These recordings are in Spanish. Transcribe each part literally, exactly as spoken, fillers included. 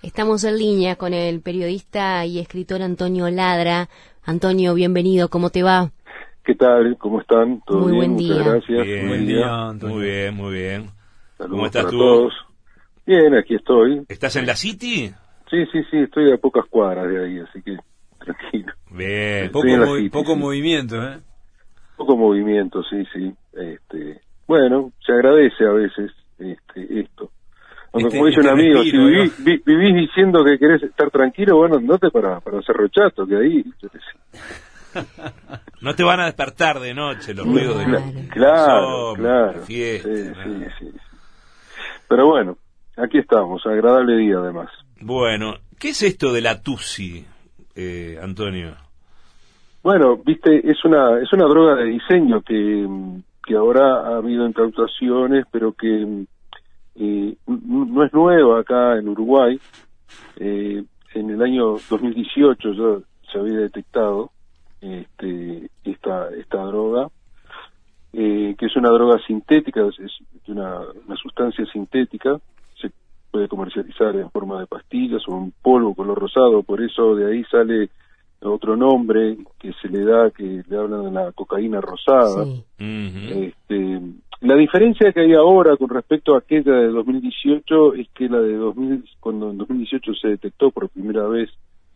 Estamos en línea con el periodista y escritor Antonio Ladra. Antonio, bienvenido, ¿cómo te va? ¿Qué tal? ¿Cómo están? ¿Todo muy bien? buen Muchas día. gracias. Bien, buen día. muy bien, muy bien. Saludos ¿Cómo estás para tú? todos. Bien, aquí estoy. ¿Estás en la City? Sí, sí, sí, estoy a pocas cuadras de ahí, así que tranquilo. Bien. Estoy Poco, en la movi- City, poco sí. movimiento, ¿eh? Poco movimiento, sí, sí. Este, bueno, se agradece a veces este, esto. Aunque Este- como dice este un amigo, si respiro, ahí viví- vi- vivís diciendo que querés estar tranquilo, bueno, andate para, para hacer rochato, que ahí... yo qué sé. No te van a despertar de noche los ruidos de Claro. la, Claro, la claro. fiesta. Sí, ¿no? sí, sí, sí. Pero bueno, aquí estamos, agradable día además. Bueno, ¿qué es esto de la Tusi, eh, Antonio? Bueno, viste, es una es una droga de diseño que, que ahora ha habido incautaciones, pero que eh, no es nueva acá en Uruguay. Eh, en el año dos mil dieciocho ya se había detectado este, esta esta droga, eh, que es una droga sintética, es, es una, una sustancia sintética, se puede comercializar en forma de pastillas o en polvo color rosado, por eso de ahí sale otro nombre que se le da, que le hablan de la cocaína rosada. Sí. Ujú. Este, la diferencia que hay ahora con respecto a aquella de dos mil dieciocho es que la de dos mil, cuando en dos mil dieciocho se detectó por primera vez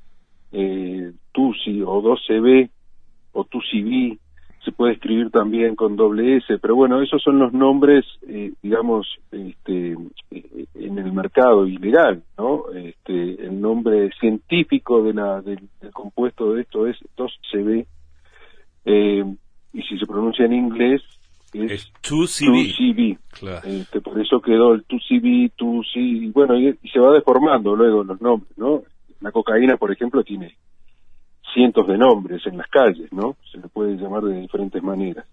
eh, Tusi o doce B o Tusi B, se puede escribir también con doble S, pero bueno, esos son los nombres, eh, digamos, este, eh, en el mercado ilegal, ¿no? Este, el nombre científico de la, del, del compuesto de esto es dos C B, eh, y si se pronuncia en inglés es, Es Tusi two C B. Claro. Este, por eso quedó el two C B, two C, y bueno, y, y se va deformando luego los nombres, ¿no? La cocaína, por ejemplo, tiene cientos de nombres en las calles, ¿no? Se le puede llamar de diferentes maneras.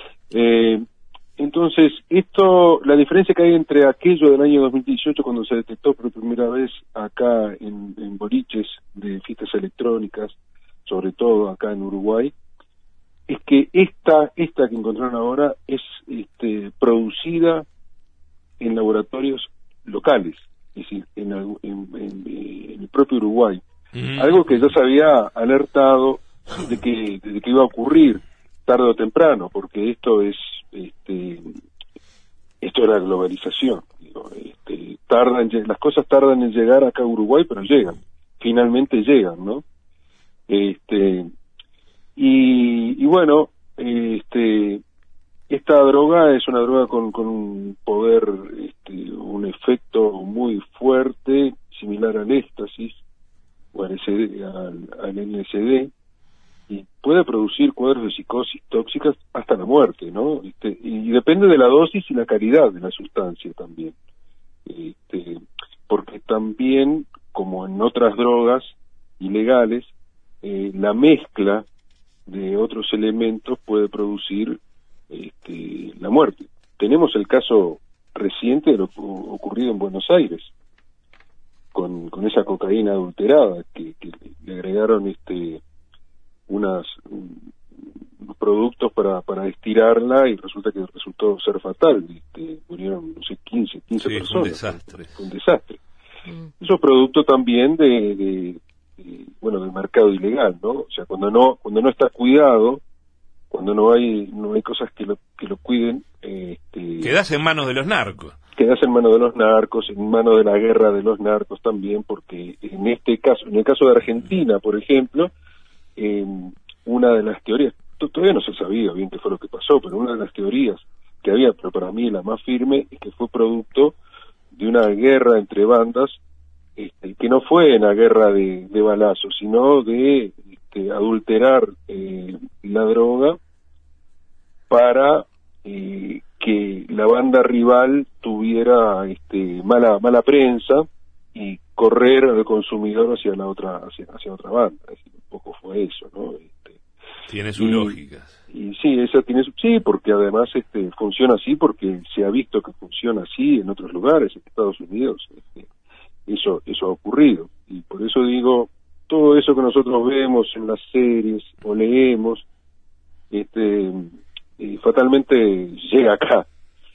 Eh, entonces, esto, la diferencia que hay entre aquello del año dos mil dieciocho, cuando se detectó por primera vez acá en, en boliches de fiestas electrónicas, sobre todo acá en Uruguay, es que esta, esta que encontraron ahora es este, producida en laboratorios locales, es decir, en, en, en, en el propio Uruguay. Ujú. Algo que ya se había alertado de que, de que iba a ocurrir tarde o temprano, porque esto es, este, esto es la globalización. Digo, este, tardan, las cosas tardan en llegar acá a Uruguay, pero llegan, finalmente llegan, ¿no? Este, y, y bueno, este, esta droga es una droga con, con un poder, este, un efecto muy fuerte, similar al éxtasis o al, S D, al, al L S D, y puede producir cuadros de psicosis tóxicas hasta la muerte, ¿no? Este, y depende de la dosis y la calidad de la sustancia también. Este, porque también, como en otras drogas ilegales, eh, la mezcla de otros elementos puede producir este, la muerte. Tenemos el caso reciente de lo ocurrido en Buenos Aires, con, con esa cocaína adulterada que, que le agregaron este unas unos productos para para estirarla y resulta que resultó ser fatal. Este, murieron, no sé, quince, quince Sí, personas. fue un desastre. Fue un desastre. Mm. Eso es producto también de, de, de bueno, del mercado ilegal, ¿no? O sea, cuando no cuando no está cuidado, cuando no hay no hay cosas que lo que lo cuiden, eh, este, Quedás en manos de los narcos. quedas en manos de los narcos, en manos de la guerra de los narcos también, porque en este caso, en el caso de Argentina, por ejemplo, eh, una de las teorías, todavía no se sabía bien qué fue lo que pasó, pero una de las teorías que había, pero para mí la más firme, es que fue producto de una guerra entre bandas, este, que no fue una guerra de, de balazos, sino de este, adulterar eh, la droga para eh, que la banda rival tuviera este, mala mala prensa y correr al consumidor hacia la otra hacia, hacia otra banda. Es decir, un poco fue eso, ¿no? Este, Tiene su y, lógica. Y sí, esa tiene su, sí, porque además este funciona así, porque se ha visto que funciona así en otros lugares, en Estados Unidos. Este, eso eso ha ocurrido, y por eso digo, todo eso que nosotros vemos en las series o leemos, este eh, fatalmente llega acá.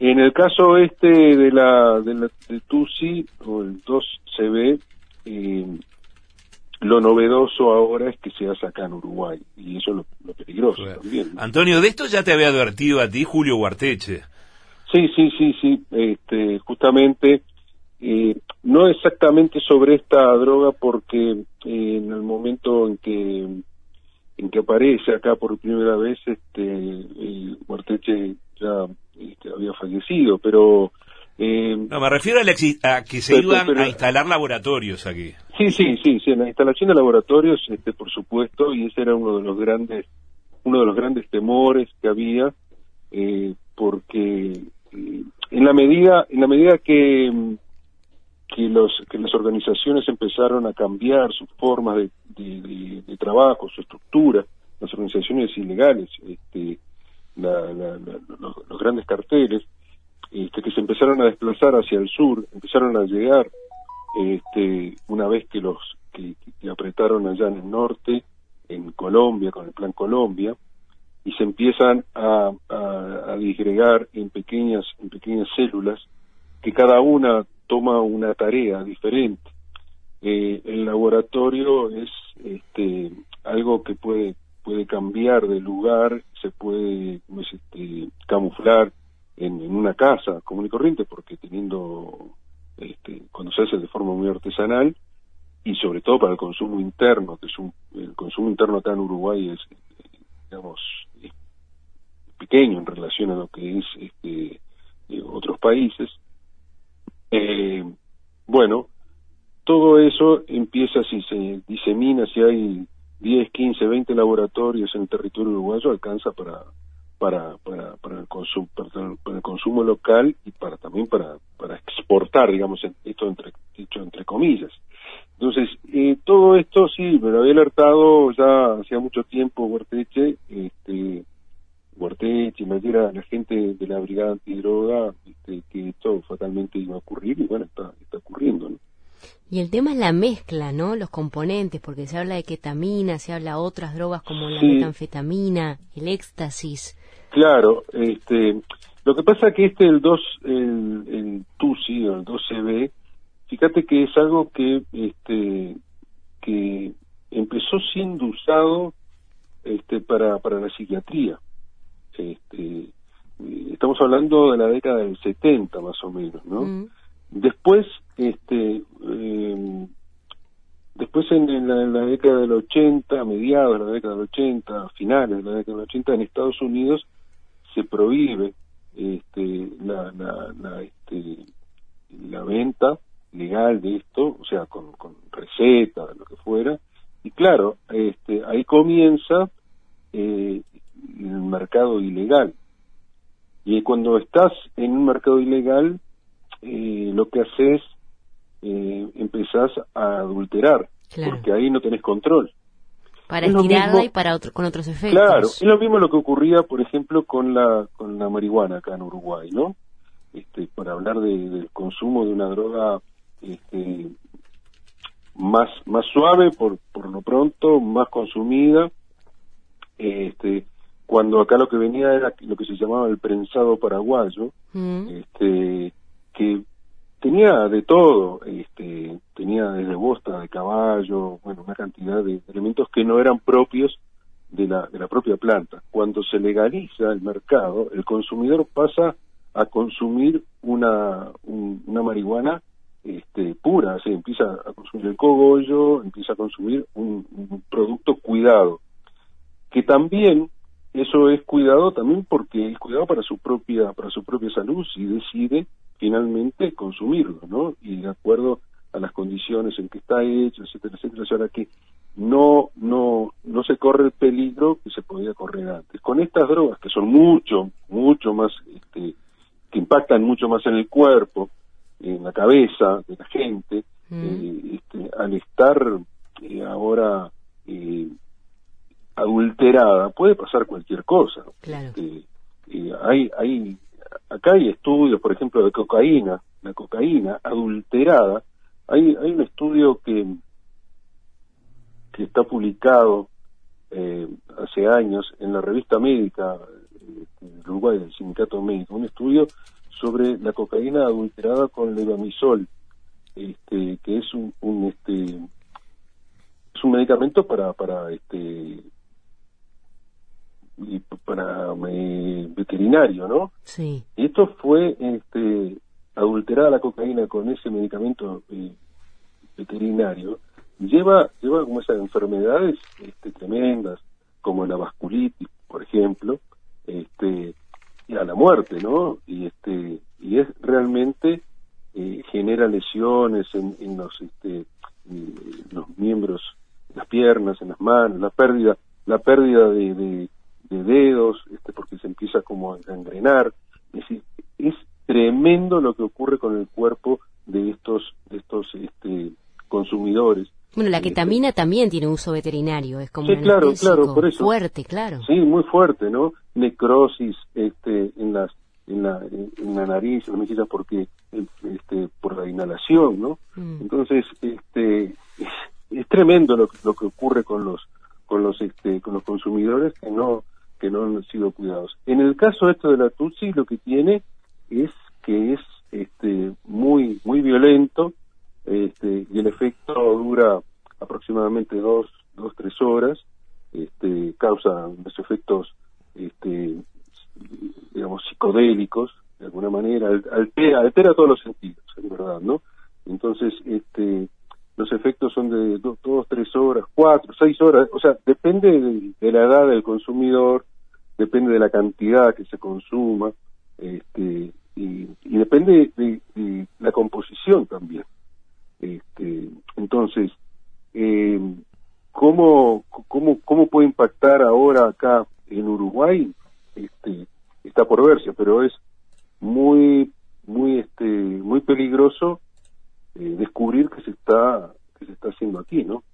En el caso este de la de la de TUSI o el dos C B, eh, lo novedoso ahora es que se hace acá en Uruguay, y eso es lo, lo peligroso Bueno. también, ¿no? Antonio, de esto ya te había advertido a ti Julio Guarteche. Sí, sí, sí, sí, este, justamente, eh, no exactamente sobre esta droga, porque eh, en el momento en que en que aparece acá por primera vez, este, eh, Guarteche ya este, había fallecido, pero eh, No, me refiero a, la exi- a que se pero, iban pero, a instalar laboratorios aquí. sí, sí, sí, sí, en la instalación de laboratorios, este, por supuesto, y ese era uno de los grandes, uno de los grandes temores que había, eh, porque eh, en la medida, en la medida que que los que las organizaciones empezaron a cambiar sus formas de, de, de, de trabajo, su estructura, las organizaciones ilegales, este, la, la, la, los, los grandes carteles, este, que se empezaron a desplazar hacia el sur, empezaron a llegar, este, una vez que los que, que apretaron allá en el norte, en Colombia, con el Plan Colombia, y se empiezan a, a, a disgregar en pequeñas en pequeñas células, que cada una toma una tarea diferente. Eh, el laboratorio es este, algo que puede puede cambiar de lugar, se puede pues, este, camuflar en, en una casa común y corriente, porque teniendo este, cuando se hace de forma muy artesanal, y sobre todo para el consumo interno, que es un, el consumo interno acá en Uruguay es, digamos, es pequeño en relación a lo que es este, eh, otros países. Eh, bueno, todo eso empieza, si se disemina, si hay diez, quince, veinte laboratorios en el territorio uruguayo, alcanza para para para para el consumo para, para el consumo local, y para también para para exportar, digamos, esto entre dicho entre comillas. Entonces, eh, todo esto sí, me lo había alertado ya hacía mucho tiempo Guarteche, este Guarteche, me diera la gente de la Brigada Antidroga, este, que esto fatalmente iba a ocurrir, y bueno, está, está ocurriendo, ¿no? Y el tema es la mezcla, ¿no? Los componentes, porque se habla de ketamina, se habla de otras drogas como la Sí. metanfetamina, el éxtasis. Claro, este, lo que pasa que este, el dos, el, el TUSI, o el dos C B, fíjate que es algo que, este, que empezó siendo usado, este, para, para la psiquiatría. Este, estamos hablando de la década del setenta más o menos, ¿no? Mm. Después, este, eh, después en, en, la, en la década del ochenta, a mediados de la década del ochenta, a finales de la década del ochenta, en Estados Unidos se prohíbe este, la, la, la, este, la venta legal de esto, o sea, con, con receta, lo que fuera, y claro, este, ahí comienza eh, el mercado ilegal. Y cuando estás en un mercado ilegal, eh, lo que haces, eh, empezás a adulterar, Claro. porque ahí no tenés control. Para Es lo estirarla mismo, y para otro, con otros efectos. claro, es lo mismo lo que ocurría, por ejemplo, con la con la marihuana acá en Uruguay, ¿no? Este, para hablar de, del consumo de una droga este, más más suave, por por lo pronto, más consumida, este, cuando acá lo que venía era lo que se llamaba el prensado paraguayo, Mm. este, que tenía de todo, este, tenía desde bosta de caballo, bueno, una cantidad de elementos que no eran propios de la de la propia planta. Cuando se legaliza el mercado, el consumidor pasa a consumir una un, una marihuana este, pura, o sea, empieza a consumir el cogollo, empieza a consumir un, un producto cuidado, que también eso es cuidado también porque es cuidado para su propia para su propia salud, si decide finalmente consumirlo, ¿no? Y de acuerdo a las condiciones en que está hecho, etcétera, etcétera, o sea, que no no no se corre el peligro que se podía correr antes. Con estas drogas, que son mucho, mucho más, este, que impactan mucho más en el cuerpo, en la cabeza de la gente, mm. eh, este, al estar eh, ahora eh, adulterada, puede pasar cualquier cosa. Claro. Este, eh, hay, hay, acá hay estudios, por ejemplo, de cocaína, la cocaína adulterada. Hay, hay un estudio que, que está publicado eh, hace años en la revista médica eh, de Uruguay, del Sindicato Médico, un estudio sobre la cocaína adulterada con levamisol, este, que es un, un este es un medicamento para para este y para eh, veterinario, ¿no? Sí. Y esto fue este adulterada la cocaína con ese medicamento eh, veterinario, lleva lleva como esas enfermedades este, tremendas, como la vasculitis, por ejemplo, este y a la muerte, ¿no? Y este y es realmente eh, genera lesiones en, en los este en los miembros, en las piernas, en las manos, la pérdida la pérdida de, de, de dedos, este porque se empieza como a engrenar. Es decir, es tremendo lo que ocurre con el cuerpo de estos de estos este consumidores. Bueno, la ketamina este, también tiene uso veterinario, es como sí, un claro, claro, por eso. Fuerte, claro. Sí, muy fuerte, ¿no? Necrosis este en las en la en la nariz, en las mejillas, porque este por la inhalación, ¿no? Mm. Entonces, este es, es tremendo lo, lo que ocurre con los con los este con los consumidores que no que no han sido cuidados. En el caso esto de la Tutsi, lo que tiene es que es este muy muy violento. Este, y el efecto dura aproximadamente dos, dos, tres horas, este, causa los efectos, este, digamos, psicodélicos, de alguna manera, altera, altera todos los sentidos, en verdad, ¿no? Entonces, este, los efectos son de dos, dos tres horas, cuatro, seis horas, o sea, depende de, de la edad del consumidor, depende de la cantidad que se consuma, este, y, y depende de, de la composición también. Este, entonces, eh, ¿cómo, cómo, ¿cómo puede impactar ahora acá en Uruguay? Este, está por verse, pero es muy, muy, este, muy peligroso eh, descubrir que se está, que se está haciendo aquí, ¿no?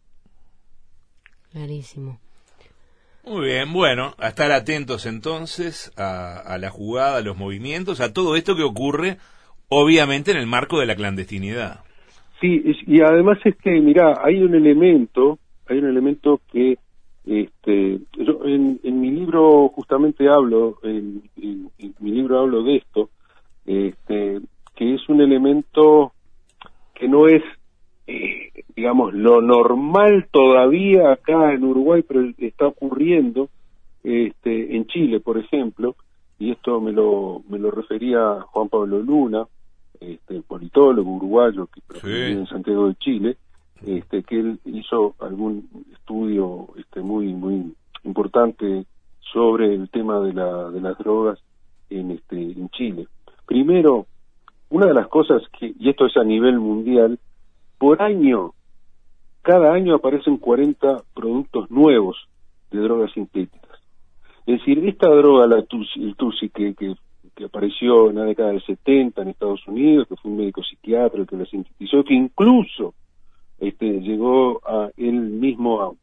Clarísimo. Muy bien, bueno, a estar atentos entonces a, a la jugada, a los movimientos, a todo esto que ocurre, obviamente en el marco de la clandestinidad. Sí, y además es que, mirá, hay un elemento, hay un elemento que, este, yo en, en mi libro justamente hablo, en, en, en mi libro hablo de esto, este, que es un elemento que no es, eh, digamos, lo normal todavía acá en Uruguay, pero está ocurriendo, este, en Chile, por ejemplo, y esto me lo, me lo refería Juan Pablo Luna, este politólogo uruguayo que vive sí. en Santiago de Chile, este que él hizo algún estudio este muy muy importante sobre el tema de la de las drogas en este en Chile. Primero, una de las cosas que, y esto es a nivel mundial, por año, cada año aparecen cuarenta productos nuevos de drogas sintéticas. Es decir, esta droga, la Tutsi, el Tutsi que, que que apareció en la década del setenta en Estados Unidos, que fue un médico psiquiatra el que la sintetizó, que incluso este llegó a él mismo a,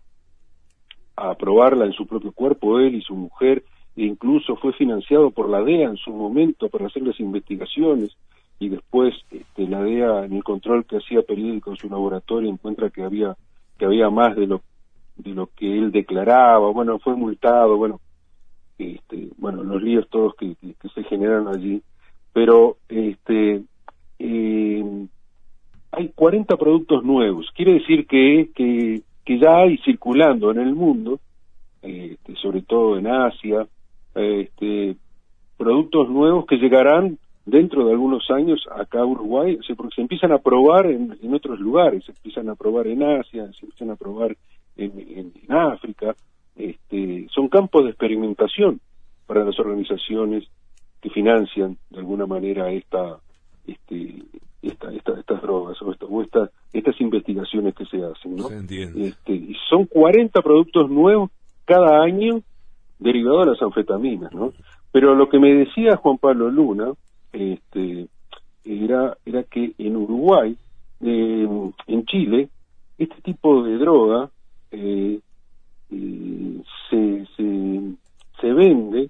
a probarla en su propio cuerpo, él y su mujer, e incluso fue financiado por la D E A en su momento para hacer las investigaciones, y después este, la D E A, en el control que hacía periódico en su laboratorio, encuentra que había que había más de lo de lo que él declaraba, bueno, fue multado, bueno, Este, bueno, los líos todos que, que, que se generan allí, pero este eh, hay cuarenta productos nuevos, quiere decir que, que, que ya hay circulando en el mundo, este, sobre todo en Asia, este, productos nuevos que llegarán dentro de algunos años acá a Uruguay, o sea, porque se empiezan a probar en, en otros lugares, se empiezan a probar en Asia, se empiezan a probar en, en, en África. Este, son campos de experimentación para las organizaciones que financian de alguna manera esta, este, esta, esta estas drogas o, esta, o esta, estas investigaciones que se hacen, ¿no? Se entiende. Este, y son cuarenta productos nuevos cada año derivados de las anfetaminas, ¿no? Pero lo que me decía Juan Pablo Luna, este, era, era que en Uruguay, eh, en Chile, este tipo de droga eh, Eh, se, se se vende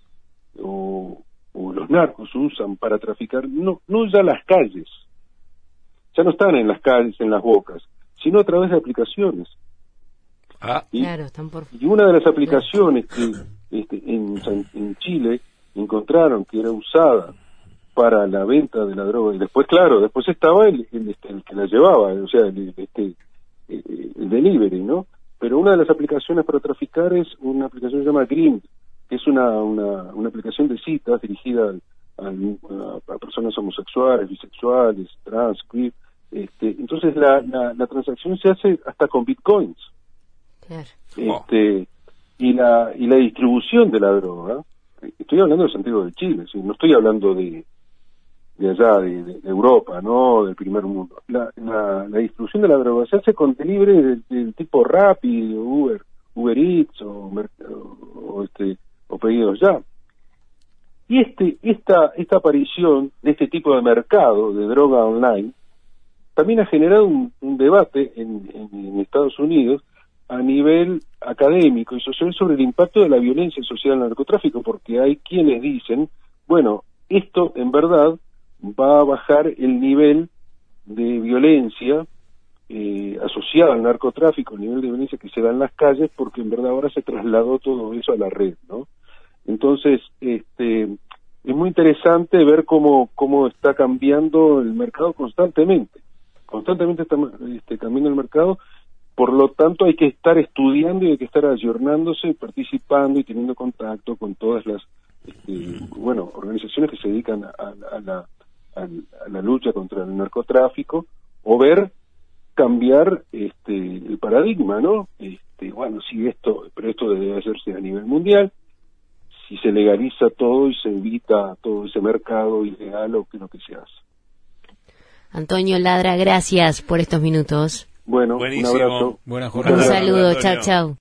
o, o los narcos usan para traficar no no ya las calles, ya no están en las calles, en las bocas, sino a través de aplicaciones. Ah, y, claro, están por... y una de las aplicaciones que este, en, en Chile encontraron que era usada para la venta de la droga. Y después, claro, después estaba el, el, este, el que la llevaba, o sea, el, este, el delivery, ¿no? Pero una de las aplicaciones para traficar es una aplicación que se llama Grind, que es una, una, una aplicación de citas dirigida a, a, a personas homosexuales, bisexuales, trans, queer. Este, entonces la, la, la transacción se hace hasta con bitcoins. Claro. Este, y la y la distribución de la droga, estoy hablando de Santiago de Chile, ¿sí? No estoy hablando de de allá, de, de, de Europa, ¿no? Del primer mundo. La, la, la distribución de la droga se hace con delivery del, del tipo Rappi, Uber, Uber Eats o, o, o este o pedidos ya. Y este esta esta aparición de este tipo de mercado de droga online también ha generado un, un debate en, en, en Estados Unidos a nivel académico y social sobre el impacto de la violencia social en el narcotráfico, porque hay quienes dicen, bueno, esto en verdad va a bajar el nivel de violencia eh, asociado al narcotráfico, el nivel de violencia que se da en las calles, porque en verdad ahora se trasladó todo eso a la red, ¿no? Entonces, este, es muy interesante ver cómo, cómo está cambiando el mercado constantemente, constantemente está este, cambiando el mercado. Por lo tanto, hay que estar estudiando y hay que estar ayornándose, participando y teniendo contacto con todas las este, bueno, organizaciones que se dedican a, a, a, la, a, a la lucha contra el narcotráfico, o ver cambiar este, el paradigma, ¿no? Este, bueno, sí, esto, pero esto debe hacerse a nivel mundial. Si se legaliza todo y se evita todo ese mercado ilegal o que lo que se hace. Antonio Ladra, gracias por estos minutos. Bueno, Buenísimo. un abrazo. Buenas jornadas. Un saludo, chao, chao.